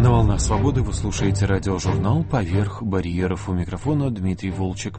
На «Волнах свободы» вы слушаете радиожурнал «Поверх барьеров». У микрофона Дмитрий Волчек.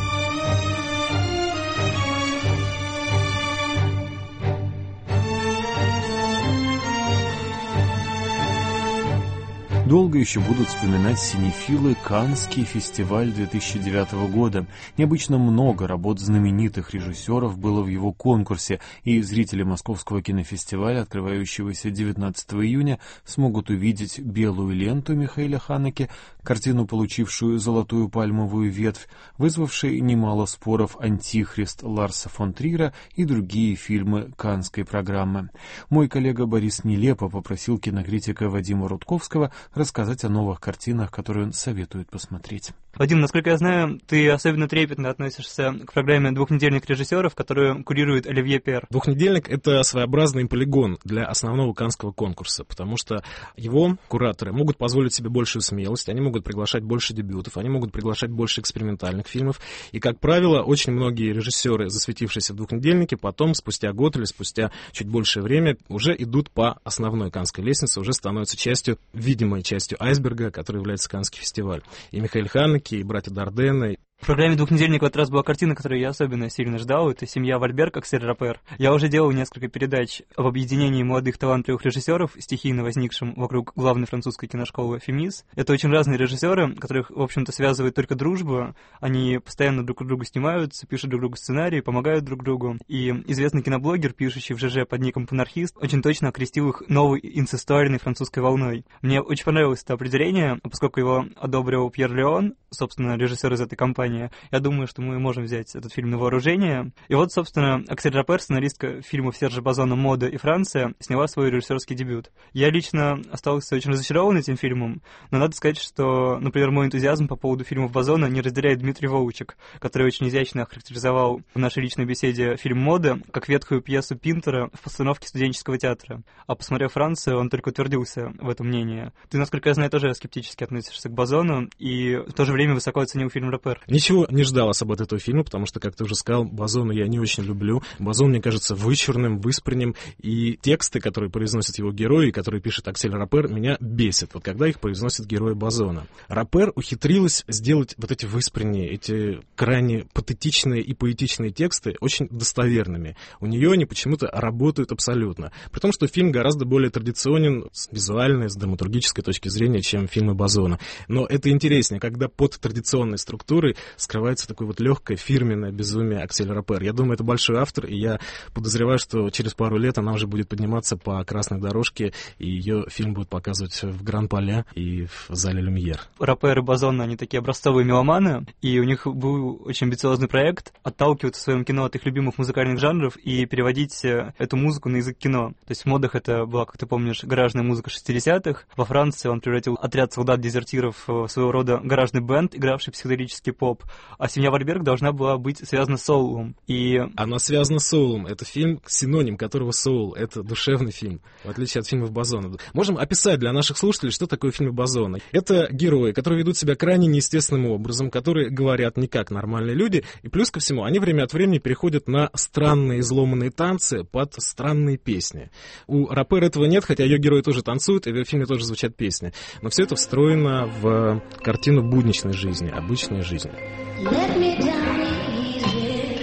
Долго еще будут вспоминать синефилы Каннский фестиваль 2009 года. Необычно много работ знаменитых режиссеров было в его конкурсе, и зрители Московского кинофестиваля, открывающегося 19 июня, смогут увидеть «Белую ленту» Михаэля Ханеке, картину, получившую золотую пальмовую ветвь, вызвавшей немало споров «Антихрист» Ларса фон Триера и другие фильмы Каннской программы. Мой коллега Борис Нелепо попросил кинокритика Вадима Рудковского рассказать о новых картинах, которые он советует посмотреть. Вадим, насколько я знаю, ты особенно трепетно относишься к программе «Двухнедельник режиссеров», которую курирует Оливье Пер. «Двухнедельник» — это своеобразный полигон для основного каннского конкурса, потому что его кураторы могут позволить себе большую смелость, они могут приглашать больше дебютов, они могут приглашать больше экспериментальных фильмов, и, как правило, очень многие режиссеры, засветившиеся в «Двухнедельнике», потом, спустя год или спустя чуть большее время, уже идут по основной каннской лестнице, уже становятся видимой частью айсберга, который является Каннский фестиваль. И Михаэль Ханеке, и братья Дардenne. В программе «Двухнедельник» в этот раз была картина, которую я особенно сильно ждал. Это «Семья Вальберг» Аксель Рапер. Я уже делал несколько передач об объединении молодых талантливых режиссеров, стихийно возникшим вокруг главной французской киношколы «Фемис». Это очень разные режиссеры, которых, в общем-то, связывает только дружба. Они постоянно друг у друга снимаются, пишут друг другу сценарии, помогают друг другу. И известный киноблогер, пишущий в ЖЖ под ником «Панархист», очень точно окрестил их новой инцестуальной французской волной. Мне очень понравилось это определение, поскольку его одобрил Пьер Леон, собственно, режиссер из этой компании. Я думаю, что мы можем взять этот фильм на вооружение. И вот, собственно, Аксель Рапер, сценаристка фильмов Сержа Базона «Мода» и «Франция», сняла свой режиссерский дебют. Я лично остался очень разочарован этим фильмом, но надо сказать, что, например, мой энтузиазм по поводу фильмов Базона не разделяет Дмитрий Волчек, который очень изящно охарактеризовал в нашей личной беседе фильм «Мода» как ветхую пьесу Пинтера в постановке студенческого театра. А посмотрев «Францию», он только утвердился в этом мнении. Ты, насколько я знаю, тоже скептически относишься к Базону и в то же время высоко оценил фильм «Рапер». Ничего не ждал от этого фильма, потому что, как ты уже сказал, Базона я не очень люблю. Базон, мне кажется, вычурным, выспренним, и тексты, которые произносят его герои, которые пишет Аксель Рапер, меня бесит, вот когда их произносят герои Базона. Рапер ухитрилась сделать вот эти выспренние, эти крайне патетичные и поэтичные тексты очень достоверными. У нее они почему-то работают абсолютно. При том, что фильм гораздо более традиционен с визуальной, с драматургической точки зрения, чем фильмы Базона. Но это интереснее, когда под традиционной структурой скрывается такое вот легкое фирменное безумие Аксель Рапер. Я думаю, это большой автор, и я подозреваю, что через пару лет она уже будет подниматься по красной дорожке, и ее фильм будет показывать в Гран-Пале и в зале Люмьер. Рапер и Базон, они такие образцовые меломаны, и у них был очень амбициозный проект отталкиваться в своем кино от их любимых музыкальных жанров и переводить эту музыку на язык кино. То есть в «Модах» это была, как ты помнишь, гаражная музыка 60-х. Во Франции он превратил отряд солдат-дезертиров в своего рода гаражный бенд, игравший психоделический поп. А «Семья Вальберг» должна была быть связана с соулом. И... Она связана с соулом. Это фильм, синоним которого соул. Это душевный фильм, в отличие от фильмов Базона. Можем описать для наших слушателей, что такое фильмы Базона. Это герои, которые ведут себя крайне неестественным образом, которые говорят не как нормальные люди, и плюс ко всему, они время от времени переходят на странные изломанные танцы под странные песни. У Рапер этого нет, хотя ее герои тоже танцуют, и в фильме тоже звучат песни. Но все это встроено в картину будничной жизни, обычной жизни. Let me down easy,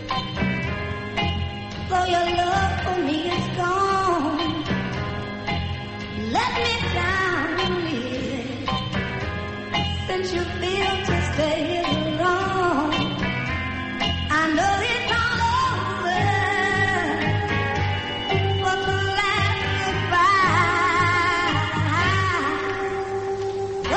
for your love for me is gone. Let me down easy, since you feel to stay is wrong. I know it's all over, but the last goodbye.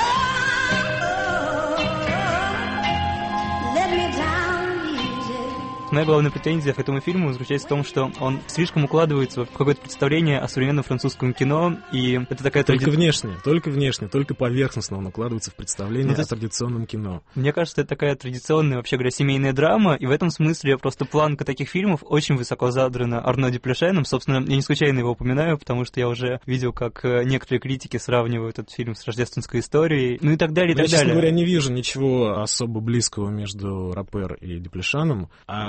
Let me down easy. Моя главная претензия к этому фильму заключается в том, что он слишком укладывается в какое-то представление о современном французском кино, и это такая только внешне, только поверхностно он укладывается в представление о традиционном кино. Мне кажется, это такая традиционная, вообще говоря, семейная драма, и в этом смысле просто планка таких фильмов очень высоко задрана Арно Дюплешеном. Собственно, я не случайно его упоминаю, потому что я уже видел, как некоторые критики сравнивают этот фильм с рождественской историей, ну и так далее, и так далее. Я, честно говоря, не вижу ничего особо близкого между Рапер и Дюплешаном. А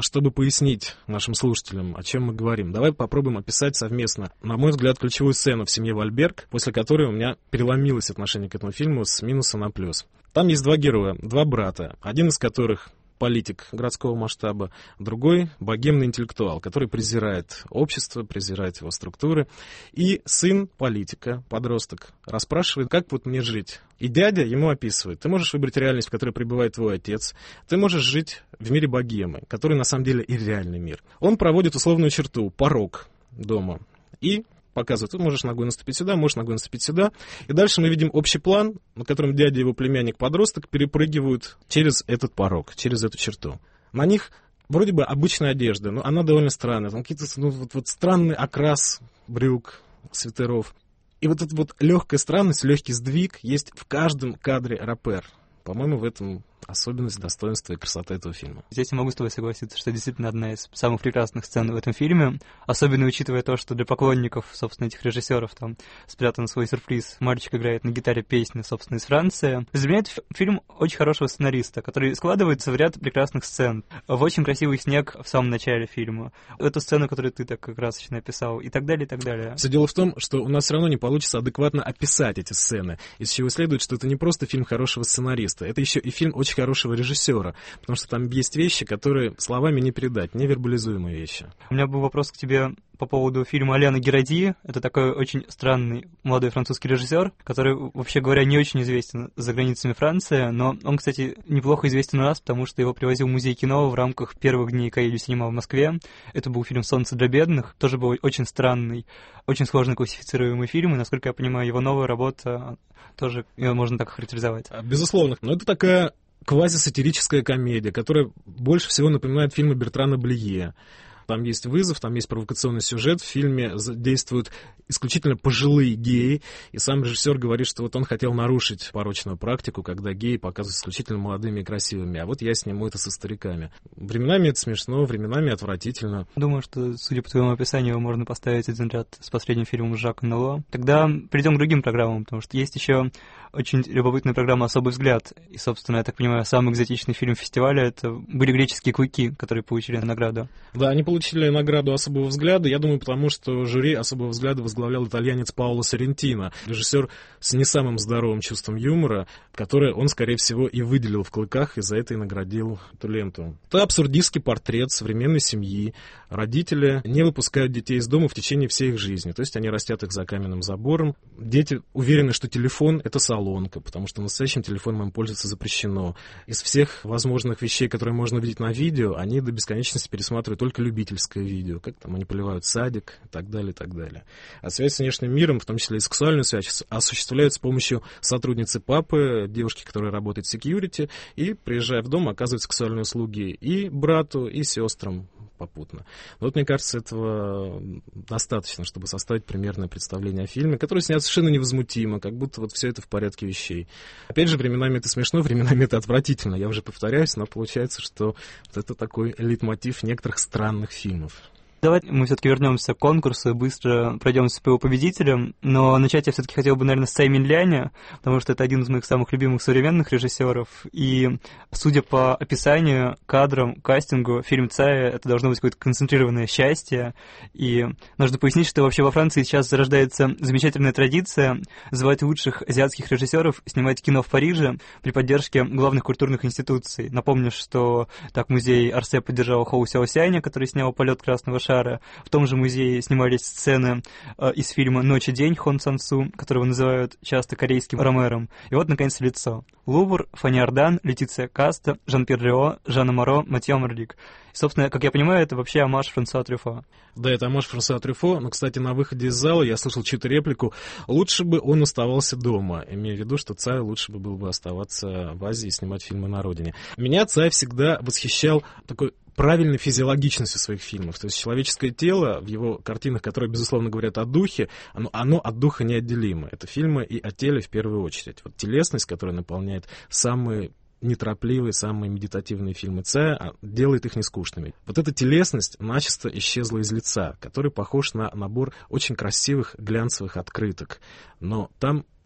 чтобы пояснить нашим слушателям, о чем мы говорим, давай попробуем описать совместно, на мой взгляд, ключевую сцену в «Семье Вальберг», после которой у меня переломилось отношение к этому фильму с минуса на плюс. Там есть два героя, два брата, один из которых политик городского масштаба, другой — богемный интеллектуал, который презирает общество, презирает его структуры. И сын политика, подросток, расспрашивает, как вот мне жить. И дядя ему описывает: ты можешь выбрать реальность, в которой пребывает твой отец, ты можешь жить в мире богемы, который на самом деле и реальный мир. Он проводит условную черту, порог дома, и показывает: ты можешь ногой наступить сюда, можешь ногой наступить сюда. И дальше мы видим общий план, на котором дядя и его племянник-подросток перепрыгивают через этот порог, через эту черту. На них вроде бы обычная одежда, но она довольно странная. Там какие-то странный окрас брюк, свитеров. И вот эта вот легкая странность, легкий сдвиг есть в каждом кадре Рапер. По-моему, в этом особенность, достоинство и красота этого фильма. Здесь я могу с тобой согласиться, что действительно одна из самых прекрасных сцен в этом фильме, особенно учитывая то, что для поклонников, собственно, этих режиссеров там спрятан свой сюрприз. Мальчик играет на гитаре песни, собственно, из Франции. Для меня это фильм очень хорошего сценариста, который складывается в ряд прекрасных сцен. В очень красивый снег в самом начале фильма. Эту сцену, которую ты так красочно описал, и так далее, и так далее. Все дело в том, что у нас все равно не получится адекватно описать эти сцены, из чего следует, что это не просто фильм хорошего сценариста, это еще и фильм очень хорошего режиссера, потому что там есть вещи, которые словами не передать, невербализуемые вещи. У меня был вопрос к тебе по поводу фильма Аляна Гиради. Это такой очень странный молодой французский режиссер, который, вообще говоря, не очень известен за границами Франции, но он, кстати, неплохо известен у нас, потому что его привозил в музей кино в рамках первых дней Каэлю Синема в Москве. Это был фильм «Солнце для бедных», тоже был очень странный, очень сложно классифицируемый фильм, и, насколько я понимаю, его новая работа тоже ее можно так характеризовать. Безусловно, но это такая квазисатирическая комедия, которая больше всего напоминает фильмы Бертрана Блие. Там есть вызов, там есть провокационный сюжет. В фильме действуют исключительно пожилые геи, и сам режиссер говорит, что вот он хотел нарушить порочную практику, когда геи показывают исключительно молодыми и красивыми, а вот я сниму это со стариками. Временами это смешно, временами отвратительно. Думаю, что, судя по твоему описанию, его можно поставить один ряд с последним фильмом Жака Нело. Тогда перейдем к другим программам, потому что есть еще очень любопытная программа «Особый взгляд». И, собственно, я так понимаю, самый экзотичный фильм фестиваля — это были «Греческие клыки», которые получили награду. Да, они получили награду «Особого взгляда», я думаю, потому что жюри «Особого взгляда» возглавлял итальянец Паоло Соррентино, режиссер с не самым здоровым чувством юмора, которое он, скорее всего, и выделил в «Клыках», и за это и наградил эту ленту. Это абсурдистский портрет современной семьи. Родители не выпускают детей из дома в течение всей их жизни, то есть они растят их за каменным забором. Дети уверены, что телефон — это солонка, потому что настоящим телефоном им пользоваться запрещено. Из всех возможных вещей, которые можно увидеть на видео, они до бесконечности пересматривают только любительское видео, как там они поливают садик и так далее, и так далее. А связь с внешним миром, в том числе и сексуальную связь, осуществляют с помощью сотрудницы папы, девушки, которая работает в security, и, приезжая в дом, оказывают сексуальные услуги и брату, и сестрам попутно. Но вот, мне кажется, этого достаточно, чтобы составить примерное представление о фильме, который снят совершенно невозмутимо, как будто вот все это в порядке вещей. Опять же, временами это смешно, временами это отвратительно. Я уже повторяюсь, но получается, что вот это такой лейтмотив некоторых странных фильмов. Давай мы все-таки вернемся к конкурсу и быстро пройдемся по его победителям. Но начать я все-таки хотел бы, наверное, с Цай Минляня, потому что это один из моих самых любимых современных режиссеров. И, судя по описанию, кадрам, кастингу, фильм Цая — это должно быть какое-то концентрированное счастье. И нужно пояснить, что вообще во Франции сейчас зарождается замечательная традиция звать лучших азиатских режиссеров снимать кино в Париже при поддержке главных культурных институций. Напомню, что так музей Орсе поддержал Хоу Сяосяня, который снял «Полет красного шара». В том же музее снимались сцены из фильма «Ночь и день» Хон Сан Су, которого называют часто корейским Ромером. И вот, наконец, лицо. Лувр, Фанни Ардан, Летиция Каста, Жан-Пьер Рио, Жанна Моро, Матьё Марлик. И, собственно, как я понимаю, это вообще оммаж Франсуа Трюфо. Да, это оммаж Франсуа Трюфо, но, кстати, на выходе из зала я слышал чью-то реплику: лучше бы он оставался дома, имея в виду, что Цай лучше бы было бы оставаться в Азии и снимать фильмы на родине. Меня Цай всегда восхищал такой правильной физиологичностью своих фильмов. То есть человеческое тело в его картинах, которые, безусловно, говорят о духе, оно от духа неотделимо. Это фильмы и о теле в первую очередь. Вот телесность, которая наполняет самые неторопливые, самые медитативные фильмы Цая, делает их нескучными. Вот эта телесность начисто исчезла из лица, который похож на набор очень красивых глянцевых открыток. Но там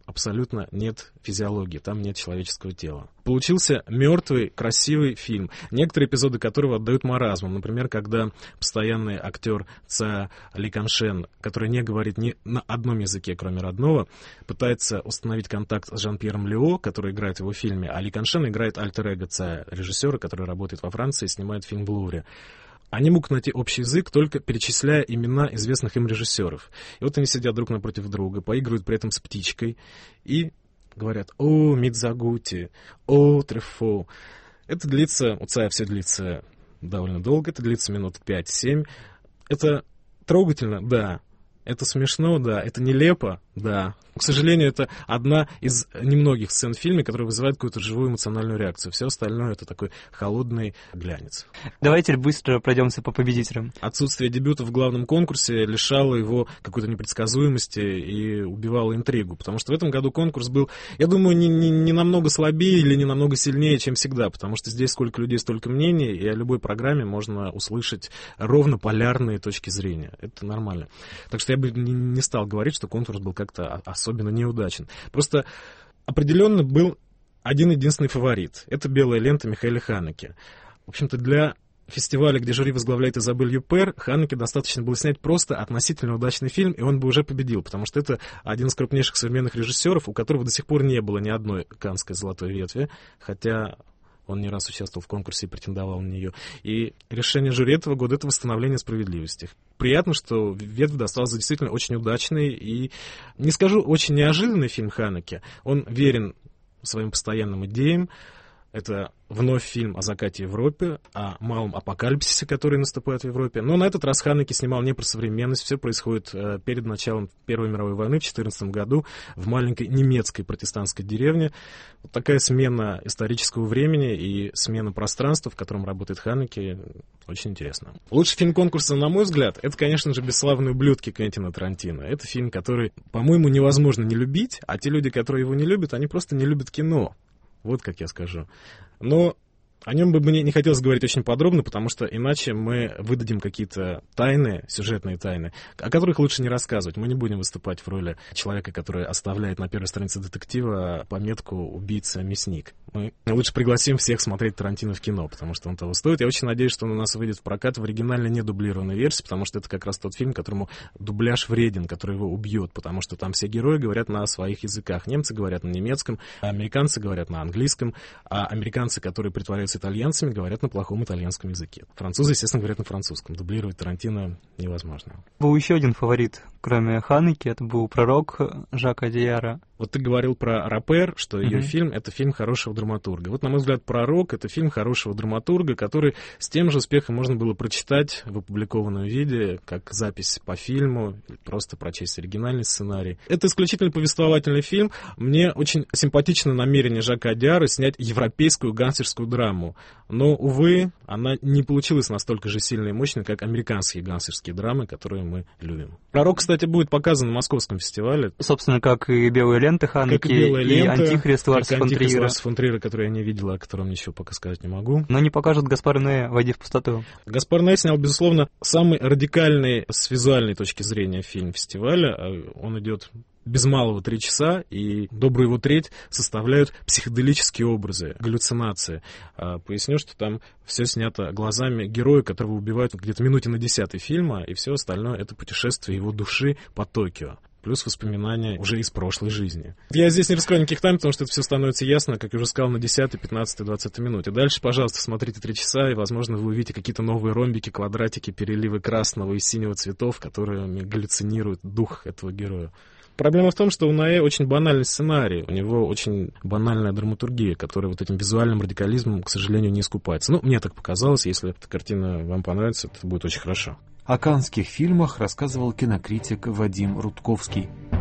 абсолютно нет физиологии, там нет человеческого тела. Получился мертвый, красивый фильм, некоторые эпизоды которого отдают маразмом. Например, когда постоянный актер Цая Ли Каншен, который не говорит ни на одном языке, кроме родного, пытается установить контакт с Жан-Пьером Лео, который играет в его фильме, а Ли Каншен играет альтер-эго Цая, режиссера, который работает во Франции и снимает фильм в Лувре. Они могут найти общий язык, только перечисляя имена известных им режиссеров. И вот они сидят друг напротив друга, поигрывают при этом с птичкой и говорят: «О, Мидзагути, о, Трефо». Это длится, у Цая все длится довольно долго, это длится минут 5-7. Это трогательно, да. Это смешно, да. Это нелепо, да. К сожалению, это одна из немногих сцен в фильме, которая вызывает какую-то живую эмоциональную реакцию. Все остальное — это такой холодный глянец. Давайте быстро пройдемся по победителям. Отсутствие дебюта в главном конкурсе лишало его какой-то непредсказуемости и убивало интригу. Потому что в этом году конкурс был, я думаю, не намного слабее или не намного сильнее, чем всегда. Потому что здесь сколько людей, столько мнений, и о любой программе можно услышать ровно полярные точки зрения. Это нормально. Так что я бы не стал говорить, что конкурс был как-то особенно неудачен. Просто определенно был один-единственный фаворит. Это «Белая лента» Михаэля Ханеке. В общем-то, для фестиваля, где жюри возглавляет Изабель Юпер, Ханеке достаточно было снять просто относительно удачный фильм, и он бы уже победил, потому что это один из крупнейших современных режиссеров, у которого до сих пор не было ни одной каннской золотой ветви, хотя он не раз участвовал в конкурсе и претендовал на нее. И решение жюри этого года — это восстановление справедливости. Приятно, что ветвь достался действительно очень удачный и, не скажу, очень неожиданный фильм Ханеке. Он верен своим постоянным идеям. Это вновь фильм о закате Европы, о малом апокалипсисе, который наступает в Европе. Но на этот раз Ханеке снимал не про современность. Все происходит перед началом Первой мировой войны в 1914 году в маленькой немецкой протестантской деревне. Вот такая смена исторического времени и смена пространства, в котором работает Ханеке, очень интересно. Лучший фильм конкурса, на мой взгляд, это, конечно же, «Бесславные ублюдки» Квентина Тарантино. Это фильм, который, по-моему, невозможно не любить, а те люди, которые его не любят, они просто не любят кино. Вот как я скажу. Но о нем бы мне не хотелось говорить очень подробно, потому что иначе мы выдадим какие-то тайны, сюжетные тайны, о которых лучше не рассказывать. Мы не будем выступать в роли человека, который оставляет на первой странице детектива пометку «убийца-мясник». Мы лучше пригласим всех смотреть Тарантино в кино, потому что он того стоит. Я очень надеюсь, что он у нас выйдет в прокат в оригинальной недублированной версии, потому что это как раз тот фильм, которому дубляж вреден, который его убьет, потому что там все герои говорят на своих языках. Немцы говорят на немецком, а американцы говорят на английском, а американцы, которые притворяются итальянцами, говорят на плохом итальянском языке. Французы, естественно, говорят на французском. Дублировать Тарантино невозможно. Был еще один фаворит, кроме Ханеке, это был «Пророк» Жака Дияра. Вот ты говорил про Рапер, что ее фильм — это фильм хорошего драматурга. Вот, на мой взгляд, «Пророк» — это фильм хорошего драматурга, который с тем же успехом можно было прочитать в опубликованном виде, как запись по фильму, просто прочесть оригинальный сценарий. Это исключительно повествовательный фильм. Мне очень симпатично намерение Жака Дияра снять европейскую гангстерскую драму. Но, увы, она не получилась настолько же сильной и мощной, как американские гангстерские драмы, которые мы любим. «Пророк», кстати, будет показан на Московском фестивале. Собственно, как и «Белая лента» Ханеке, и «Антихрист» Ларса фон Триера. Который я не видел, о котором ничего пока сказать не могу. Но не покажут Гаспар Ноэ «Войди в пустоту». Гаспар Ноэ снял, безусловно, самый радикальный с визуальной точки зрения фильм фестиваля. Он идет без малого 3 часа, и добрую его треть составляют психоделические образы, галлюцинации. Поясню, что там все снято глазами героя, которого убивают где-то минуте на 10 фильма, и все остальное — это путешествие его души по Токио. Плюс воспоминания уже из прошлой жизни. Я здесь не раскрою никаких тайн, потому что это все становится ясно, как я уже сказал, на 10, 15, 20 минуте. Дальше, пожалуйста, смотрите 3 часа, и, возможно, вы увидите какие-то новые ромбики, квадратики, переливы красного и синего цветов, которые галлюцинируют дух этого героя. Проблема в том, что у Ноэ очень банальный сценарий, у него очень банальная драматургия, которая вот этим визуальным радикализмом, к сожалению, не искупается. Ну, мне так показалось, если эта картина вам понравится, это будет очень хорошо. О каннских фильмах рассказывал кинокритик Вадим Рудковский.